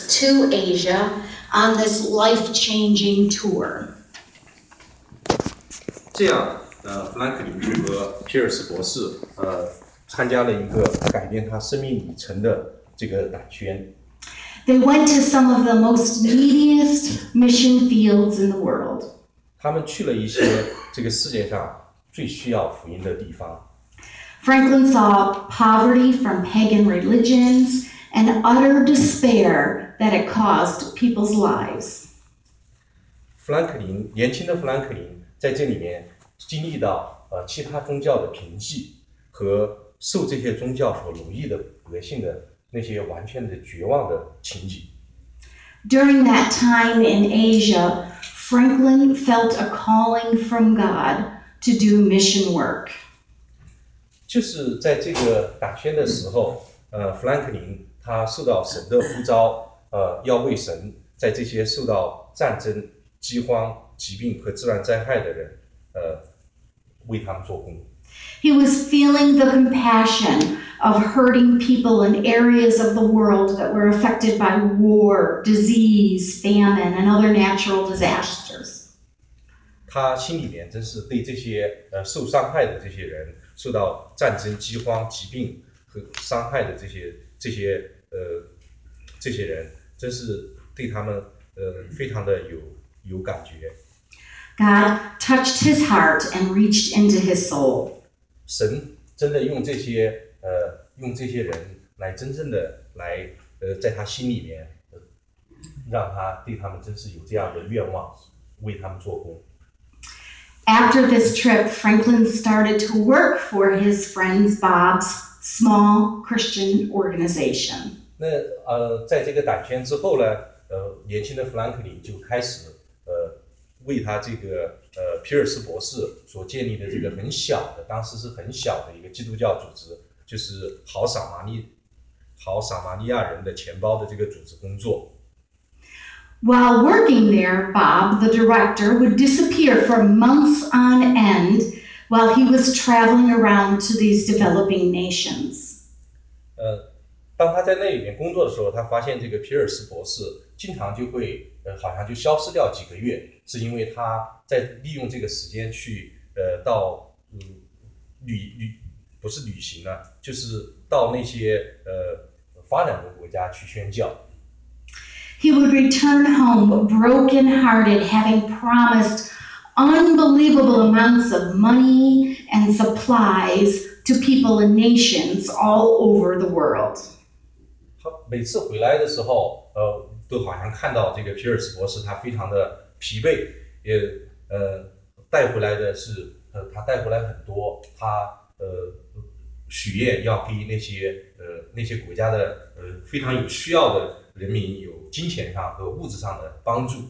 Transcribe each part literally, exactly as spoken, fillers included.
to Asia on this life-changing tour. 这样，呃，富兰克林和皮尔斯博士，呃，参加了一个改变他生命里程的这个短宣。 They went to some of the most neediest mission fields in the world. 他们去了一些这个世界上最需要福音的地方。 Franklin saw poverty from pagan religions and utter despair that it caused people's lives. 富兰克林，年轻的富兰克林在这里面经历到呃其他宗教的贫瘠和受这些宗教所奴役的百姓的那些完全的绝望的情景。 During that time in Asia, Franklin felt a calling from God to do mission work. 就是在这个短宣的时候，呃，富兰克林他受到神的呼召，呃，要为神在这些受到战争、饥荒、疾病和自然灾害的人，呃，为他们做工。 He was feeling the compassion of hurting people in areas of the world that were affected by war, disease, famine, and other natural disasters. 他心里面真是对这些呃受伤害的这些人，受到战争、饥荒、疾病和伤害的这些这些呃这些人，真是对他们呃非常的有有感觉。 God touched his heart and reached into his soul. 神真的用这些呃用这些人来真正的来呃在他心里面，呃、让他对他们真是有这样的愿望，为他们做工。 After this trip, Franklin started to work for his friend Bob's small Christian organization. 那呃，在这个短宣之后呢，呃，年轻的富兰克林就开始呃，为他这个呃皮尔斯博士所建立的这个很小的，当时是很小的一个基督教组织，就是好撒玛利好撒玛利亚人的钱包的这个组织工作。 While working there, Bob, the director, would disappear for months on end while he was traveling around to these developing nations. 呃，当他在那里面工作的时候，他发现这个皮尔斯博士经常就会呃，好像就消失掉几个月，是因为他在利用这个时间去呃到嗯旅旅不是旅行了，就是到那些呃发展中国家去宣教。 He would return home brokenhearted, having promised unbelievable amounts of money and supplies to people and nations all over the world. 他每次回来的时候，呃，都好像看到这个皮尔斯博士，他非常的疲惫，也呃带回来的是，呃，他带回来很多，他呃许愿要给那些呃那些国家的呃非常有需要的人民有金钱上和物质上的帮助。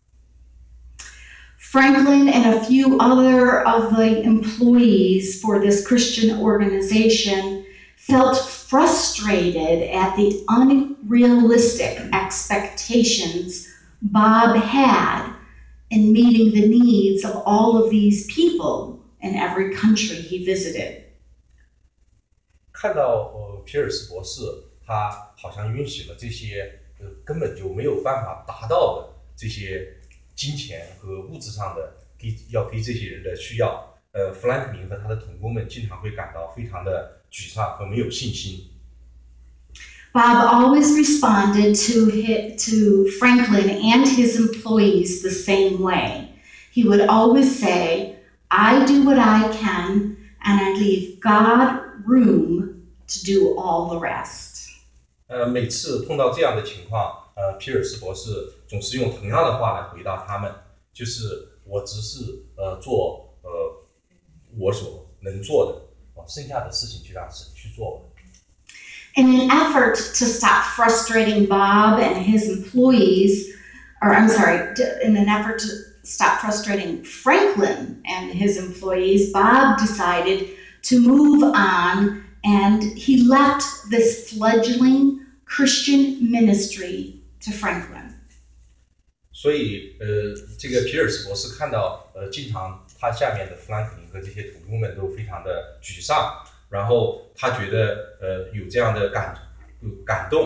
Franklin and a few other of the employees for this Christian organization felt frustrated at the unrealistic expectations Bob had in meeting the needs of all of these people in every country he visited. 看到呃皮尔斯博士，他好像允许了这些呃根本就没有办法达到的这些金钱和物质上的给要给这些人的需要。呃，弗兰克林和他的同工们经常会感到非常的沮丧和没有信心。 Bob always responded to, his, to Franklin and his employees the same way. He would always say, I do what I can, and I leave God room to do all the rest. 呃，每次碰到这样的情况，呃，皮尔斯博士总是用同样的话来回答他们，就是我只是呃做呃我所能做的，哦，剩下的事情就让神去做吧。 In an effort to stop frustrating Bob and his employees, or I'm sorry, in an effort to stop frustrating Franklin and his employees, Bob decided to move on and he left this fledgling Christian ministry to Franklin. 所以，呃，这个皮尔斯博士看到，呃，经常他下面的富兰克林和这些同工们都非常的沮丧，然后他觉得，呃，有这样的感感动，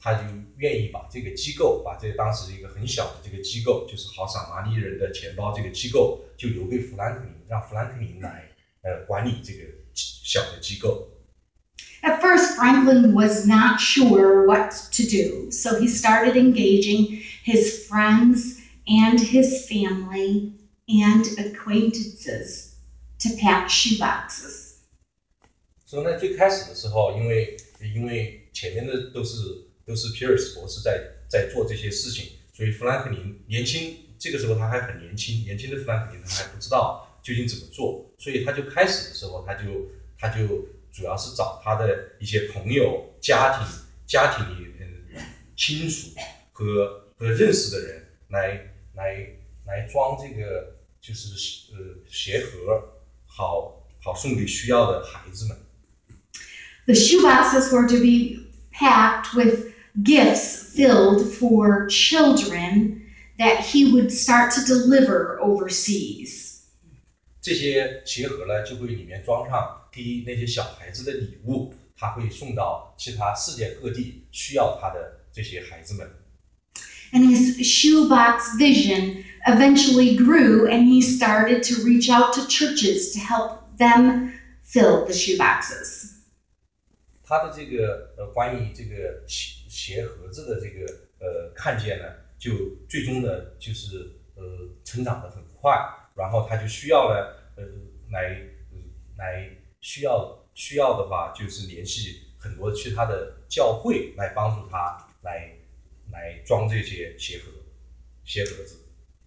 他就愿意把这个机构，把这个当时一个很小的这个机构，就是好撒玛利人的钱包这个机构，就留给富兰克林，让富兰克林来呃管理这个小的机构。 At first, Franklin was not sure what to do, so he started engaging his friends and his family and acquaintances to pack shoeboxes. 所以呢，最开始的时候，因为因为前面的都是都是皮尔斯博士在在做这些事情，所以富兰克林年轻，这个时候他还很年轻，年轻的富兰克林他还不知道究竟怎么做，所以他就开始的时候，他就他就主要是找他的一些朋友、家庭、家庭里嗯亲属和和认识的人来来来装这个就是呃鞋盒，好好送给需要的孩子们。 The shoeboxes were to be packed with gifts filled for children that he would start to deliver overseas. 这些鞋盒呢，就会里面装上第一那些小孩子的礼物，他会送到其他世界各地需要他的这些孩子们。 And his shoebox vision eventually grew, and he started to reach out to churches to help them fill the shoeboxes. 他的这个呃关于这个鞋鞋盒子的这个呃看见呢，就最终呢就是呃成长的很快，然后他就需要呢呃来呃来需要需要的话就是联系很多其他的教会来帮助他来来装这些鞋盒鞋盒子。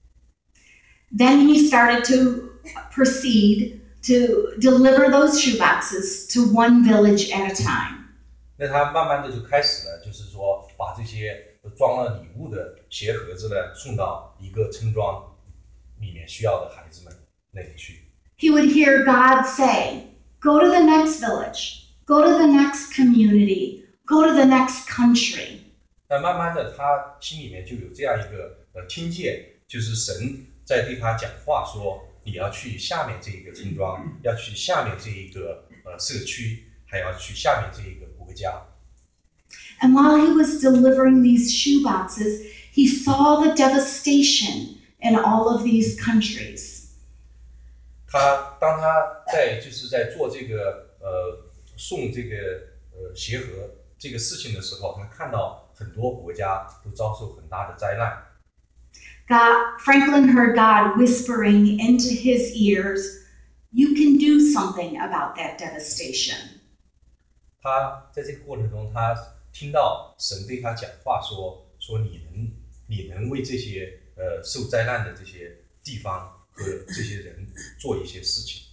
Then he started to proceed to deliver those shoeboxes to one village at a time. 那他慢慢的就开始了，就是说把这些装了礼物的鞋盒子呢送到一个村庄里面需要的孩子们那里去。 He would hear God say, "Go to the next village, go to the next community, go to the next country." 但慢慢的，他心里面就有这样一个呃听见，就是神在对他讲话说，你要去下面这一个村庄，要去下面这一个呃社区，还要去下面这一个国家。 And while he was delivering these shoeboxes, he saw the devastation in all of these countries. 他当他在就是在做这个呃送这个呃鞋盒这个事情的时候，他看到很多国家都遭受很大的灾难。 God, Franklin heard God whispering into his ears, "You can do something about that devastation." 他在这个过程中，他听到神对他讲话说：“说你能，你能为这些呃受灾难的这些地方和这些人做一些事情。”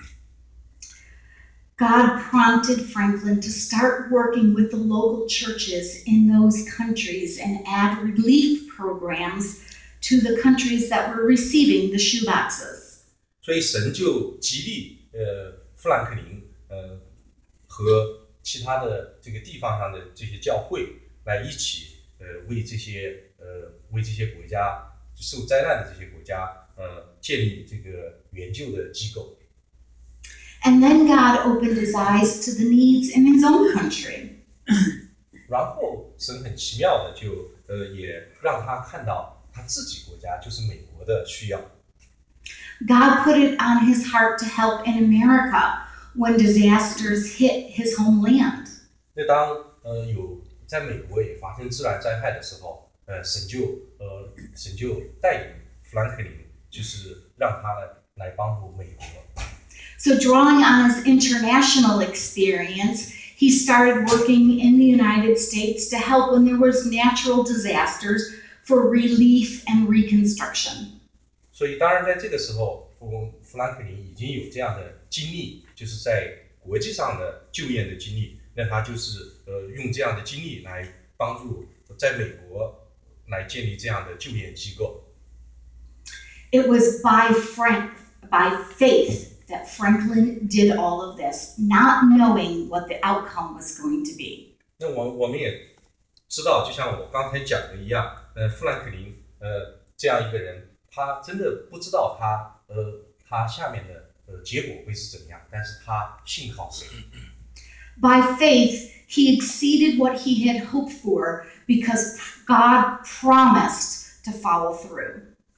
God prompted Franklin to start working with the local churches in those countries and add relief programs to the countries that were receiving the shoeboxes. 所以神就激励呃富兰克林呃和其他的这个地方上的这些教会来一起呃为这些呃为这些国家受灾难的这些国家呃建立这个援救的机构。 And then God opened his eyes to the needs in his own country. 然后神很奇妙的就呃也让他看到他自己国家就是美国的需要。 God put it on his heart to help in America when disasters hit his homeland. 那当呃有在美国也发生自然灾害的时候，呃神就呃神就带领富兰克林，就是让他呢来帮助美国。 So, drawing on his international experience, he started working in the United States to help when there was natural disasters for relief and reconstruction. 所以当然在这个时候，富富兰克林已经有这样的经历，就是在国际上的救援的经历。那他就是呃用这样的经历来帮助在美国来建立这样的救援机构。 It was by Frank, by faith that Franklin did all of this, not knowing what the outcome was going to be. 那我我们也知道，就像我刚才讲的一样，呃，富兰克林呃这样一个人，他真的不知道他呃他下面的呃结果会是怎么样，但是他信靠神。 By faith, he exceeded what he had hoped for because God promised to follow through.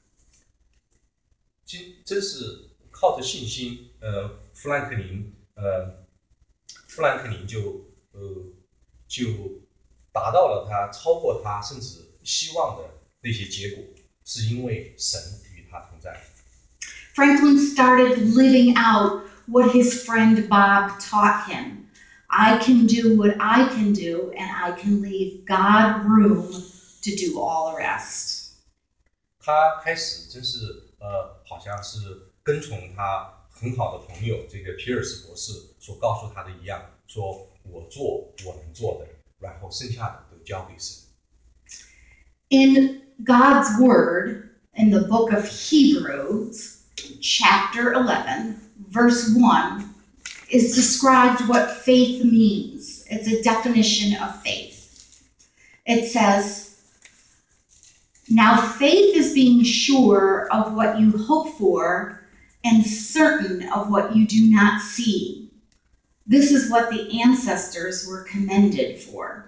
今真是靠着信心，呃，富兰克林，呃，富兰克林就呃就达到了他超过他甚至希望的那些结果，是因为神与他同在。 Franklin started living out what his friend Bob taught him. I can do what I can do, and I can leave God room to do all the rest. 他开始真是呃，好像是跟从他很好的朋友这个皮尔斯博士所告诉他的一样，说我做我能做的，然后剩下的都交给神。 In God's Word, in the book of Hebrews, chapter eleven, verse one, is described what faith means. It's a definition of faith. It says, now faith is being sure of what you hope for and certain of what you do not see. This is what the ancestors were commended for.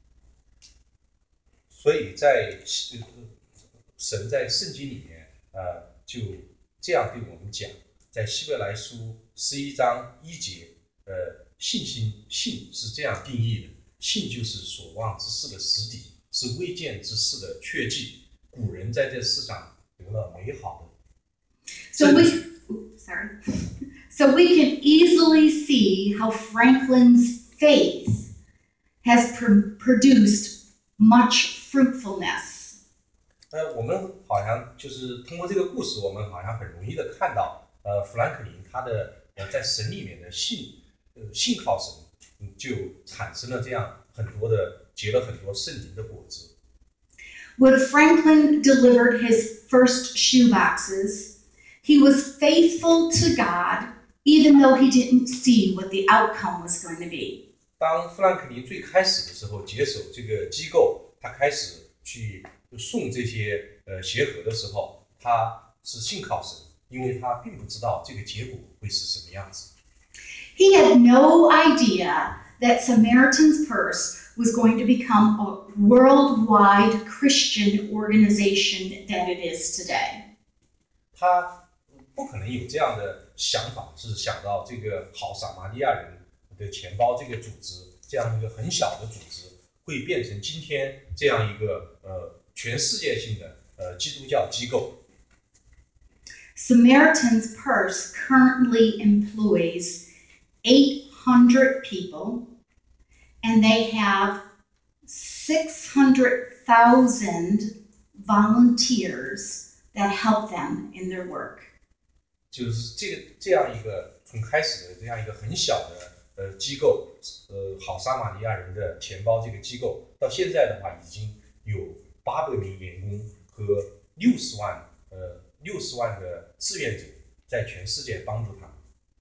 所以在神在圣经里面，呃，就这样对我们讲，在希伯来书十一章一节，呃，信心信是这样定义的：信就是所望之事的实底，是未见之事的确据。古人在这世上得了美好的。 So we, oops, sorry. So we can easily see how Franklin's faith has pr- produced much fruitfulness. 呃，我们好像就是通过这个故事，我们好像很容易的看到，呃，富兰克林他的呃在神里面的信，呃，信靠神，嗯就产生了这样很多的结了很多圣灵的果子。 When Franklin delivered his first shoe boxes, he was faithful to God, even though he didn't see what the outcome was going to be. 当富兰克林最开始的时候接手这个机构，他开始去送这些呃鞋盒的时候，他是信靠神，因为他并不知道这个结果会是什么样子。 He had no idea that Samaritan's Purse was going to become a worldwide Christian organization that it is today. 他不可能有这样的想法，是想到这个好撒玛利亚人的钱包这个组织，这样一个很小的组织，会变成今天这样一个呃全世界性的呃基督教机构。 Samaritan's Purse currently employs eight hundred people, and they have six hundred thousand volunteers that help them in their work. 就是这个这样一个从开始的这样一个很小的呃机构，呃好撒玛利亚人的钱包这个机构，到现在的话已经有八百名员工和六十万呃六十万的志愿者在全世界帮助他们。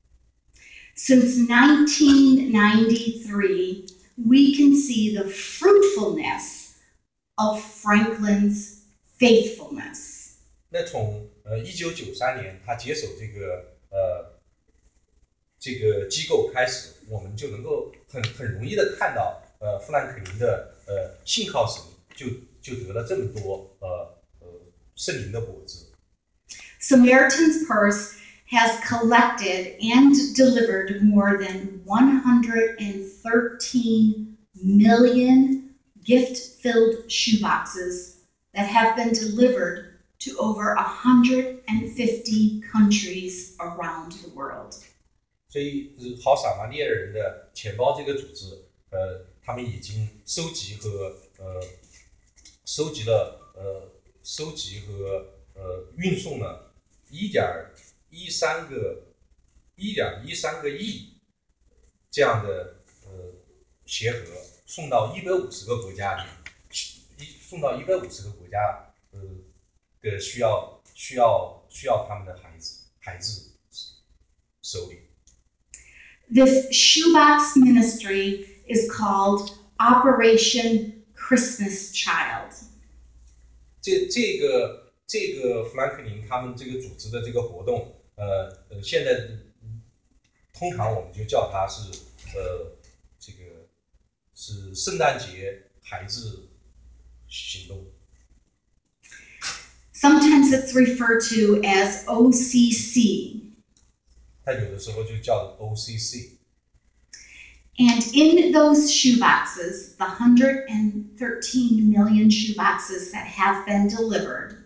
Since nineteen ninety-three, we can see the fruitfulness of Franklin's faithfulness. 那从呃一九九三年他接手这个呃这个机构开始，我们就能够很很容易的看到，呃，富兰克林的呃信靠神就就得了这么多呃呃圣灵的果子。 Samaritan's Purse has collected and delivered more than one hundred thirteen million gift-filled shoeboxes that have been delivered to over one hundred fifty countries around the world. 所以，好撒玛利亚人的钱包这个组织，呃，他们已经收集和呃收集了呃收集和呃运送了一点一三个一点一三个亿这样的呃鞋盒，送到一百五十个国家里，一送到一百五十个国家呃的需要需要需要他们的孩子孩子手里。 This shoebox ministry is called Operation Christmas Child. 这这个这个富兰克林他们这个组织的这个活动，呃呃，现在通常我们就叫它是呃是圣诞节孩子行动。 Sometimes it's referred to as O C C. 它有的时候就叫 O C C。 And in those shoe boxes, the one hundred thirteen million shoe boxes that have been delivered,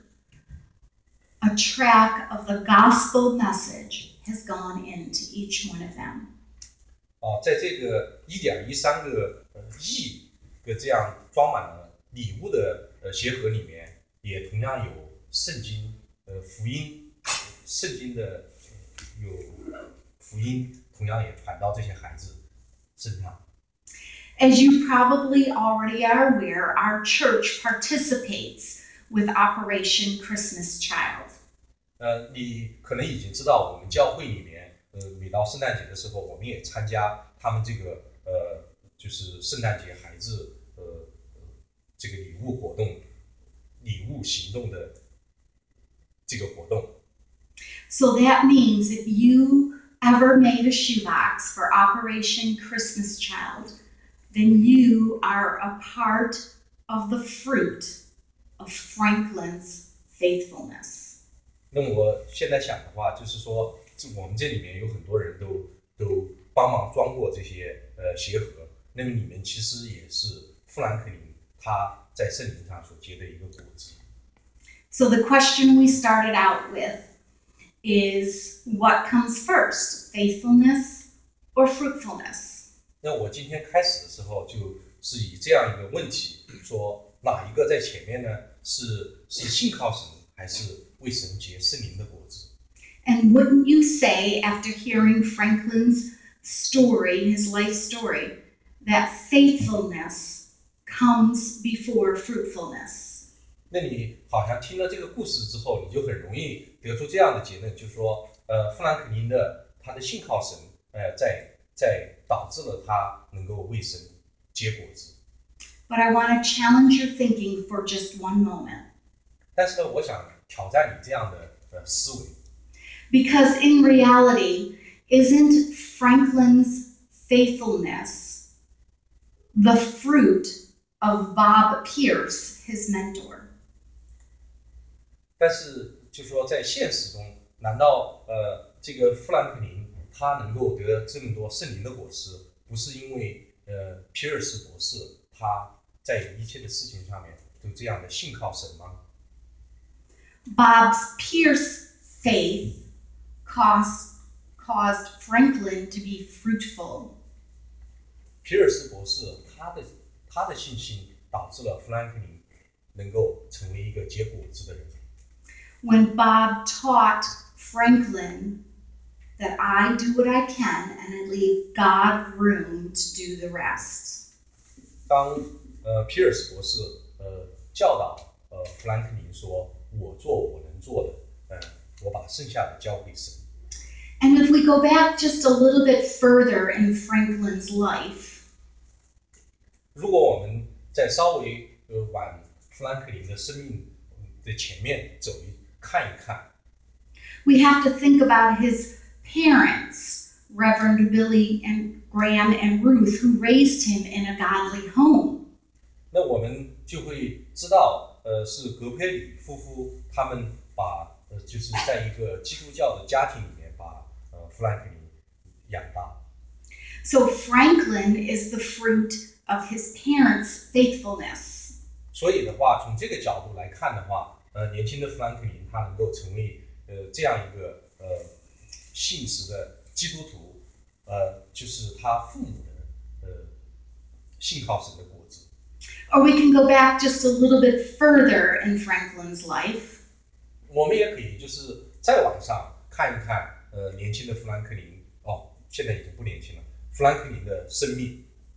a track of the gospel message has gone into each one of them. 哦，在这个一点一三个呃亿个这样装满了礼物的呃鞋盒里面，也同样有圣经呃福音，圣经的有福音，同样也传到这些孩子身上。 As you probably already are aware, our church participates with Operation Christmas Child. 呃，你可能已经知道，我们教会里面，呃，每到圣诞节的时候，我们也参加他们这个呃，就是圣诞节孩子呃这个礼物活动、礼物行动的这个活动。 So that means if you ever made a shoebox for Operation Christmas Child, then you are a part of the fruit of Franklin's faithfulness. 那么我现在想的话，就是说，我们这里面有很多人都都帮忙装过这些呃鞋盒，那么你们其实也是富兰克林他在圣灵上所结的一个果子。 So the question we started out with is what comes first, faithfulness or fruitfulness? 那我今天开始的时候就是以这样一个问题说，哪一个在前面呢？是是信靠神，还是为神结圣灵的果子？ And wouldn't you say, after hearing Franklin's story, his life story, that faithfulness comes before fruitfulness? 那你好像听了这个故事之后，你就很容易得出这样的结论，就是说，呃，富兰克林的他的信靠神，呃，在在导致了他能够为神结果子。 But I want to challenge your thinking for just one moment. 但是呢，我想挑战你这样的呃思维， Because in reality, isn't Franklin's faithfulness the fruit of Bob Pierce, his mentor? 但是就说在现实中，难道呃这个富兰克林他能够得这么多圣灵的果实，不是因为呃皮尔斯博士他在一切的事情上面都这样的信靠神吗？ Bob's Pierce faith caused, caused Franklin to be fruitful. 皮尔斯博士他的他的信心导致了富兰克林能够成为一个结果子的人。 When Bob taught Franklin that I do what I can and I leave God room to do the rest. 当呃皮尔斯博士呃教导呃富兰克林说：“我做我能做的，呃，我把剩下的交给神。” And if we go back just a little bit further in Franklin's life, 如果我们再稍微呃往富兰克林的生命的前面走一看一看， we have to think about his parents, Reverend Billy and Graham and Ruth, who raised him in a godly home. 那我们就会知道，呃，是格培里夫妇他们把呃就是在一个基督教的家庭里面把呃富兰克林养大。 So Franklin is the fruit of his parents' faithfulness. 所以的话，从这个角度来看的话，呃，年轻的富兰克林他能够成为呃这样一个呃信实的基督徒，呃，就是他父母的呃信靠神的果子。 Or we can go back just a little bit further in Franklin's life 我们也可以就是再往上看一看，呃，年轻的富兰克林，哦，现在已经不年轻了，富兰克林的生命。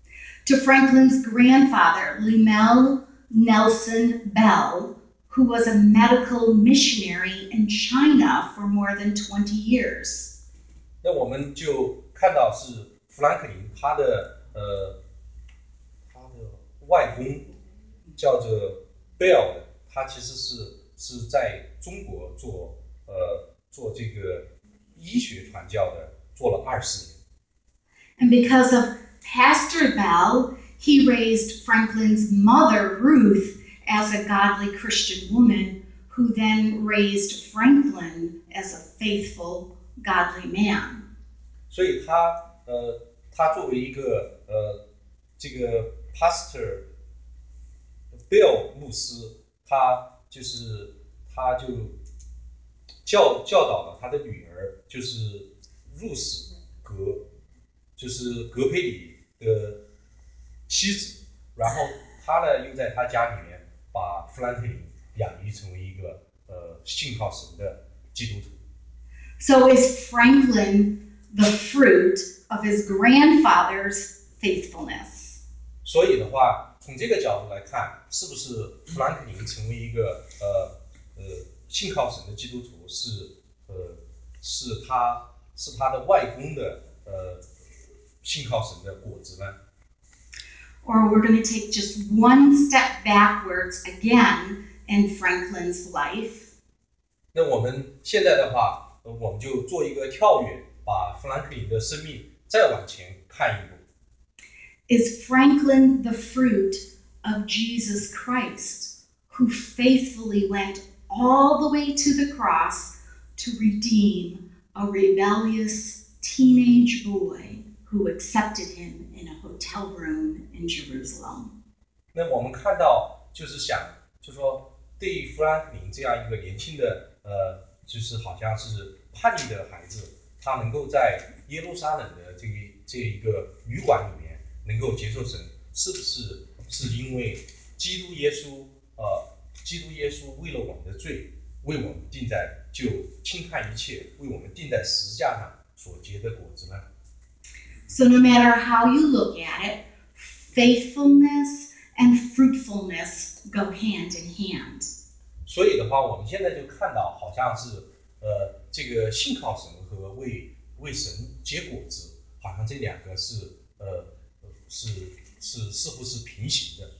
to Franklin's grandfather, Lemuel Nelson Bell, who was a medical missionary in China for more than twenty years. 那我们就看到是富兰克林他的呃他的外公叫做 Bell 的，他其实是是在中国做呃做这个医学传教的，做了二十年。 And because of Pastor Bell, He raised Franklin's mother, Ruth, as a godly Christian woman, who then raised Franklin as a faithful, godly man. 所以他呃，他作为一个呃这个 pastor Bill 牧师，他就是他就教教导了他的女儿，就是 Ruth 格，就是格佩里的妻子，然后他呢又在他家里面把富兰克林养育成为一个呃信靠神的基督徒。 So is Franklin the fruit of his grandfather's faithfulness? 所以的话，从这个角度来看，是不是富兰克林成为一个呃呃信靠神的基督徒是呃是他是他的外公的呃信靠神的果子呢？ Or we're going to take just one step backwards again in Franklin's life. 那我们现在的话，呃我们就做一个跳跃，把富兰克林的生命再往前看一步。 Is Franklin the fruit of Jesus Christ, who faithfully went all the way to the cross to redeem a rebellious teenage boy who accepted him in a hotel room in Jerusalem? 那我们看到，就是想，就说对于富兰克林这样一个年轻的，呃，就是好像是叛逆的孩子，他能够在耶路撒冷的这个这一个旅馆里面能够接受神，是不是是因为基督耶稣，呃，基督耶稣为了我们的罪，为我们定在就轻看一切，为我们定在十字架上所结的果子呢？ So, no matter how you look at it, faithfulness and fruitfulness go hand in hand. 所以的话，我们现在就看到，好像是呃，这个信靠神和为为神结果子，好像这两个是呃是是似乎是平行的。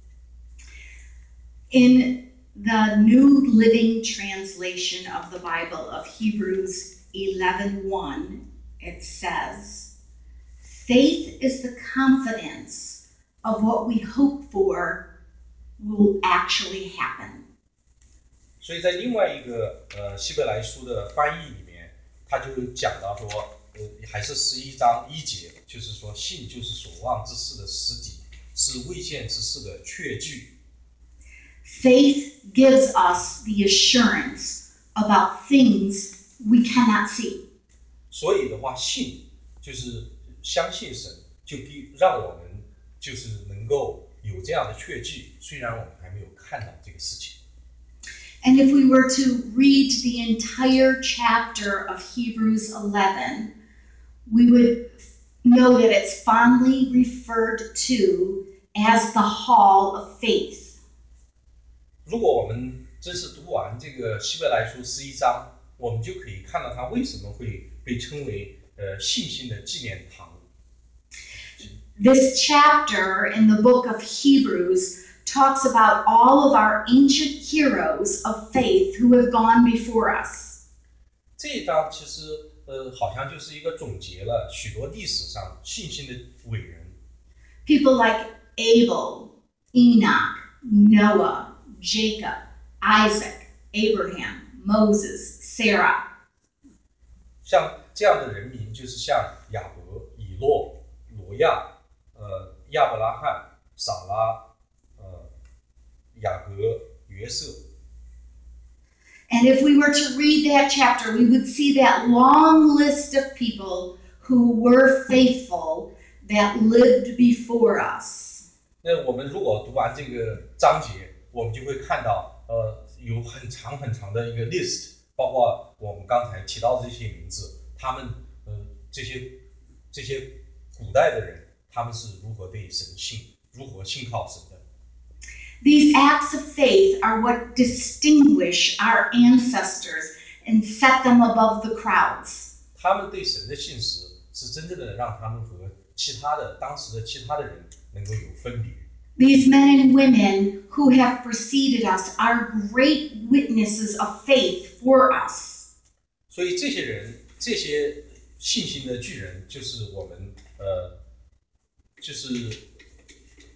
In the New Living Translation of the Bible of Hebrews eleven one, it says, "Faith is the confidence of what we hope for will actually happen." 所以在另外一个呃希伯来书的翻译里面，他就讲到说，呃，还是十一章一节，就是说信就是所望之事的实底，是未见之事的确据。 Faith gives us the assurance about things we cannot see. 所以的话，信就是相信神，就必让我们就是能够有这样的确据，虽然我们还没有看到这个事情。 And if we were to read the entire chapter of Hebrews eleven, we would know that it's fondly referred to as the hall of faith. 如果我们真是读完这个希伯来书十一章，我们就可以看到它为什么会被称为呃信心的纪念堂。 This chapter in the book of Hebrews talks about all of our ancient heroes of faith who have gone before us. 这一章其实呃好像就是一个总结了许多历史上信心的伟人。 People like Abel, Enoch, Noah, Jacob, Isaac, Abraham, Moses, Sarah. 像这样的人民，就是像亚伯、以诺、挪亚、呃亚伯拉罕、撒拉、呃雅各、约瑟。 And if we were to read that chapter, we would see that long list of people who were faithful that lived before us. 那我们如果读完这个章节，我们就会看到，呃，有很长很长的一个 list，包括我们刚才提到的这些名字，他们呃这些这些古代的人，他们是如何对神信，如何信靠神的。 These acts of faith are what distinguish our ancestors and set them above the crowds. 他们对神的信实是真正的让他们和其他的当时的其他的人能够有分别。 These men and women who have preceded us are great witnesses of faith for us. 所以这些人，这些信心的巨人，就是我们呃，就是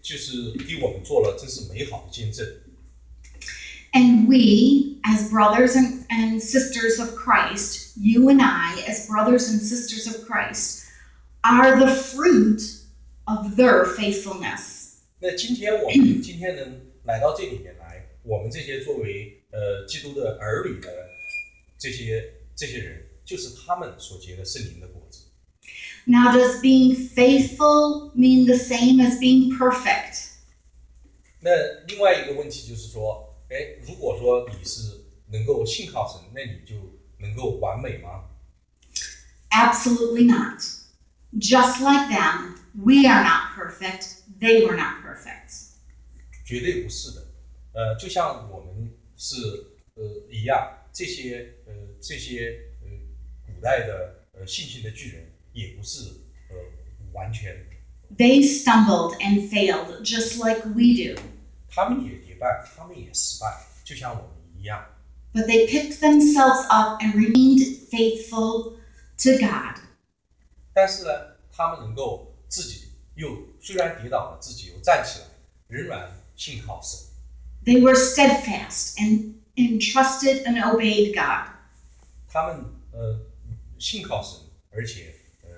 就是给我们做了真是美好的见证。 And we, as brothers and, and sisters of Christ, you and I, as brothers and sisters of Christ, are the fruit of their faithfulness. 那今天我们今天能来到这里面来，我们这些作为呃基督的儿女的这些这些人，就是他们所结的圣灵的果子。 Now, does being faithful mean the same as being perfect? 那另外一个问题就是说，哎，如果说你是能够信靠神，那你就能够完美吗？ Absolutely not. Just like them, we are not perfect. They were not perfect. 绝对不是的。呃，就像我们是呃一样，这些呃这些呃古代的呃信心的巨人，也不是呃完全， They stumbled and failed just like we do, 他们也跌败，他们也失败，就像我们一样。 but they picked themselves up and remained faithful to God. 但是呢，他们能够自己又虽然跌倒了，自己又站起来，仍然信靠神。 They were steadfast and entrusted and obeyed God. 他们呃信靠神，而且呃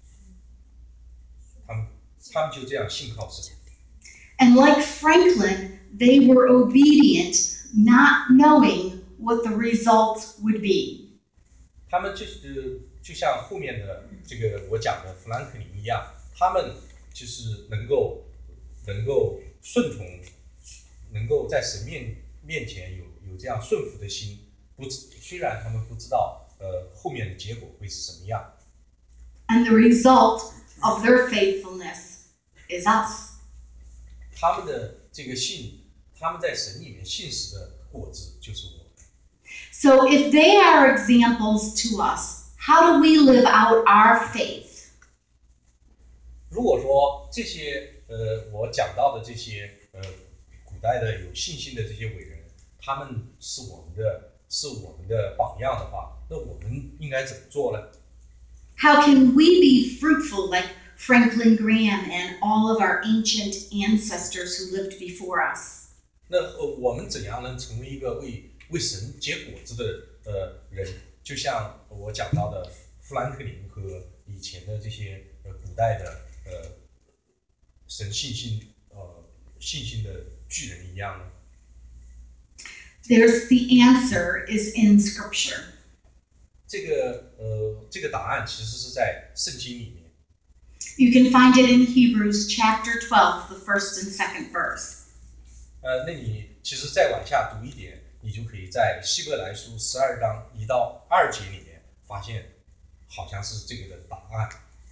他们他们就这样信靠神。 And like Franklin, they were obedient, not knowing what the result would be. 他们就是就像后面的这个我讲的富兰克林一样，他们就是能够能够顺从，能够在神面面前有有这样顺服的心。不，虽然他们不知道呃后面的结果会是什么样。 And the result of their faithfulness is us. 他们的这个信，他们在神里面信实的果子就是我。 So if they are examples to us, how do we live out our faith? 如果说这些呃我讲到的这些呃古代的有信心的这些伟人，他们是我们的是我们的榜样的话，那我们应该怎么做呢？ How can we be fruitful like Franklin Graham and all of our ancient ancestors who lived before us? 那呃我们怎样能成为一个为为神结果子的呃人？就像我讲到的富兰克林和以前的这些呃古代的呃神信心呃信心的巨人一样呢？ There's the answer is in scripture. 这个呃这个答案其实是在圣经里面。 You can find it in Hebrews chapter twelve, the first and second verse. 呃，那你其实再往下读一点，你就可以在希伯来书十二章一到二节里面发现，好像是这个的答案。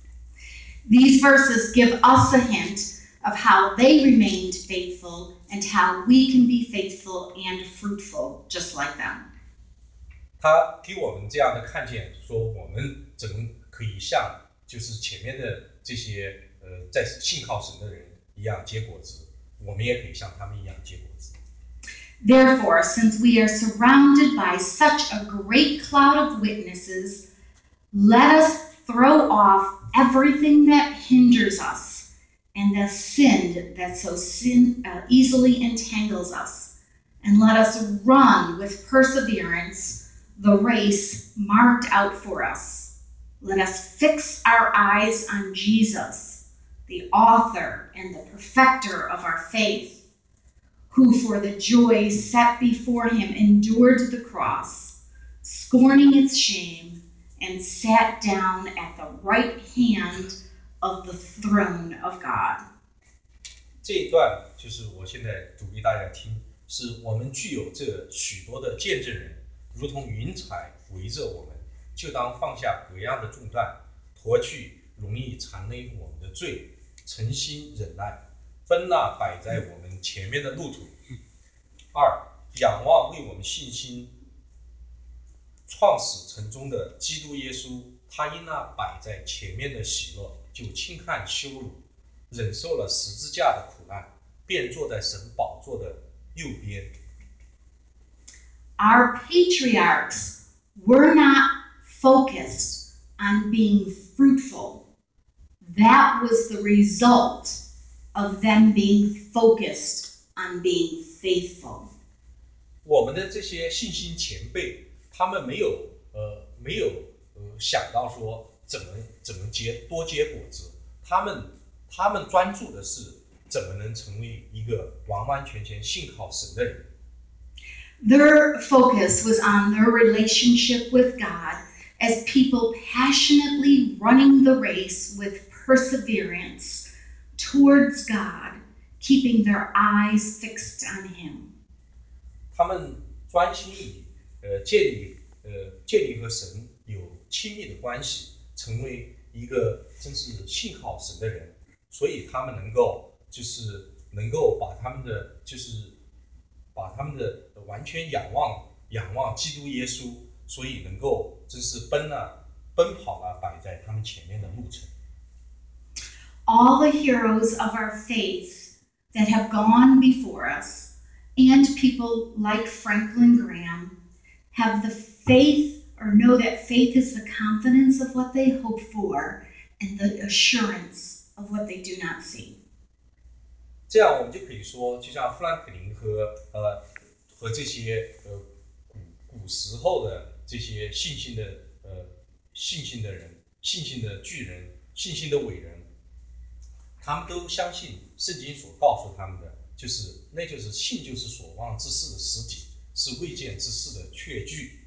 These verses give us a hint of how they remained faithful and how we can be faithful and fruitful just like them. 他给我们这样的看见，说我们怎么可以像就是前面的这些呃在信靠神的人一样结果子，我们也可以像他们一样结果子。 Therefore, since we are surrounded by such a great cloud of witnesses, let us throw off everything that hinders us and the sin that so sin, uh, easily entangles us, and let us run with perseverance the race marked out for us. Let us fix our eyes on Jesus, the author and the perfecter of our faith, who for the joy set before him endured the cross, scorning its shame, and sat down at the right hand of the throne of God. 这一段就是我现在读给大家听，是我们具有这许多的见证人，如同云彩围着我们，就当放下各样的重担，脱去容易缠累我们的罪，诚心忍耐，奔那摆在我们前面的路途。二，仰望为我们信心创始成终的基督耶稣，他因那摆在前面的喜乐，就轻看羞辱，忍受了十字架的苦难，便坐在神宝座的右边。 Our patriarchs were not focused on being fruitful. That was the result of them being focused on being faithful. 我们的这些信心前辈，他们没有呃没有呃想到说怎么怎么结多结果子，他们他们专注的是怎么能成为一个完完全全信靠神的人。 Their focus was on their relationship with God as people passionately running the race with perseverance towards God, keeping their eyes fixed on Him. 他们专心于呃建立呃建立和神有亲密的关系，成为一个真是信靠神的人，所以他们能够就是能够把他们的就是把他们的完全仰望仰望基督耶稣，所以能够真是奔啊奔跑啊摆在他们前面的路程。 All the heroes of our faith that have gone before us, and people like Franklin Graham, have the faith or know that faith is the confidence of what they hope for and the assurance of what they do not see. 这样我们就可以说，就像富兰克林和呃和这些呃古古时候的这些信心的呃信心的人、信心的巨人、信心的伟人，他们都相信圣经所告诉他们的，就是那就是信就是所望之事的实底，是未见之事的确据。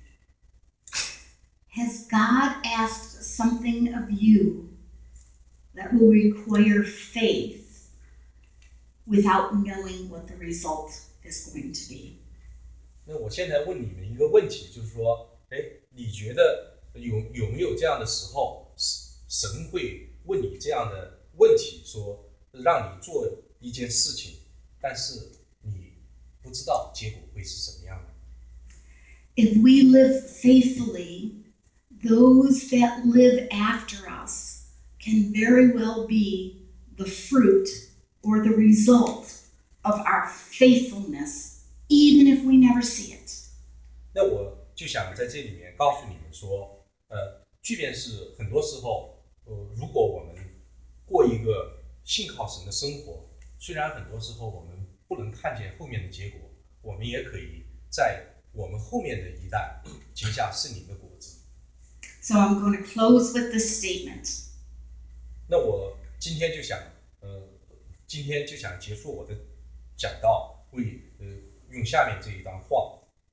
Has God asked something of you that will require faith without knowing what the result is going to be? 那我现在问你们一个问题，就是说，哎，你觉得有有没有这样的时候，神会问你这样的问题，说让你做一件事情，但是你不知道结果会是什么样的？ If we live faithfully, those that live after us can very well be the fruit or the result of our faithfulness, even if we never see it. 那我就想在这里面告诉你们说，呃，即便是很多时候，呃，如果我们过一个信靠神的生活，虽然很多时候我们不能看见后面的结果，我们也可以在我们后面的一代结下圣灵的果子。 So I'm going to close with this statement. 那我今天就想，呃，今天就想结束我的讲道，为呃用下面这一段话。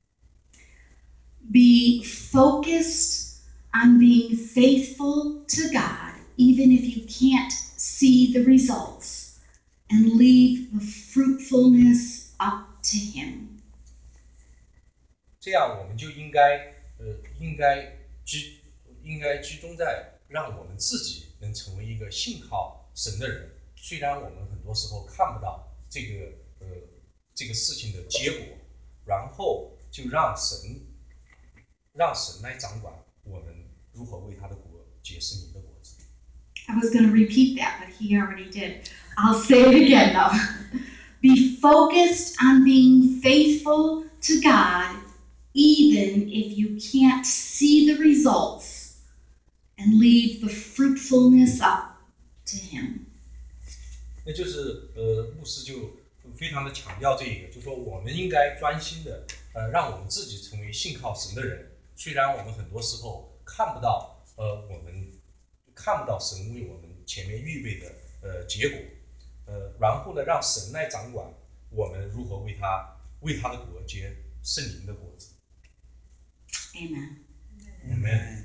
Be focused on being faithful to God, even if you can't see the results, and leave the fruitfulness up to Him. 这样我们就应该，呃，应该居，应该居中在让我们自己能成为一个信靠神的人。虽然我们很多时候看不到这个，呃，这个事情的结果，然后就让神，让神来掌管我们如何为他的国结实你的果子。 I was going to repeat that, but he already did. I'll say it again, though. Be focused on being faithful to God, even if you can't see the results, and leave the fruitfulness up to Him. 那就是呃，牧师就非常的强调这一个，就说我们应该专心的，呃，让我们自己成为信靠神的人。虽然我们很多时候看不到，呃，我们看不到神为我们前面预备的呃结果，呃，然后呢，让神来掌管我们如何为他为他的国结圣灵的果子。 Amen. Amen.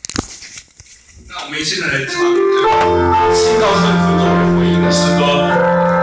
那我们现在来唱这个信道圣父作为回应的诗歌。